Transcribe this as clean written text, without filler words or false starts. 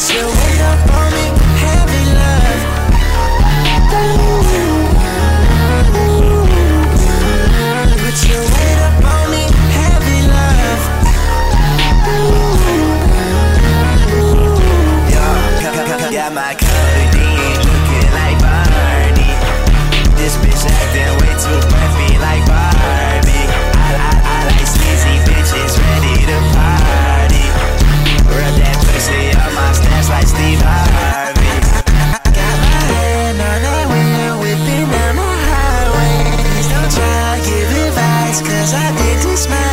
your weight up on me, heavy love. Put your weight up on me, heavy love. Got my codeine looking like Barney. This bitch acting way too breathy like Barbie. I like sleazy bitches ready to party. Rub that pussy on my stance like Steve Harvey. Got my hand on that wheel, whipping down the highway. Please don't try to give advice, cause I did this my